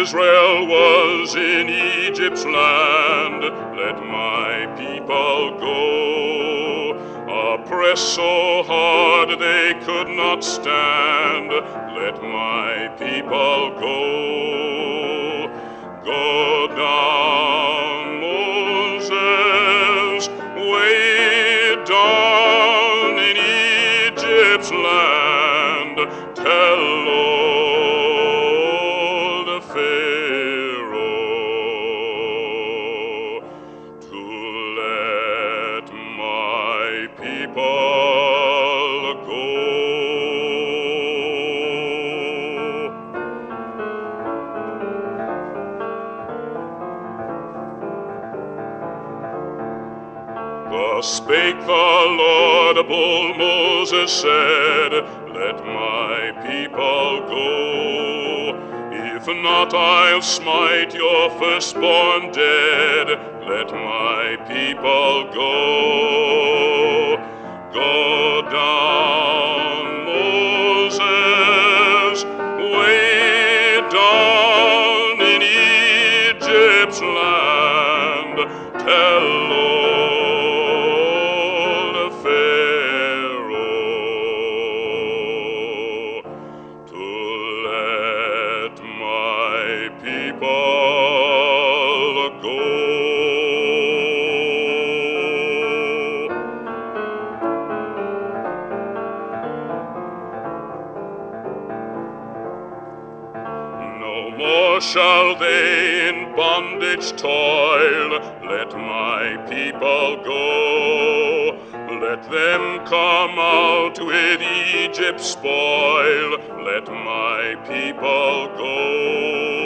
Israel was in Egypt's land, let my people go. Oppressed so hard they could not stand, let my people go. Go down, Moses, way down in Egypt's land, tell old Pharaoh to let my people go. Thus spake the laudable Moses said, let my people go. If not, I'll smite your firstborn dead. Let my people go. Go down, Moses, way down in Egypt's land. Tell old Pharaoh to let my people go. No more shall they in bondage toil, let my people go. Let them come out with Egypt's spoil, let my people go.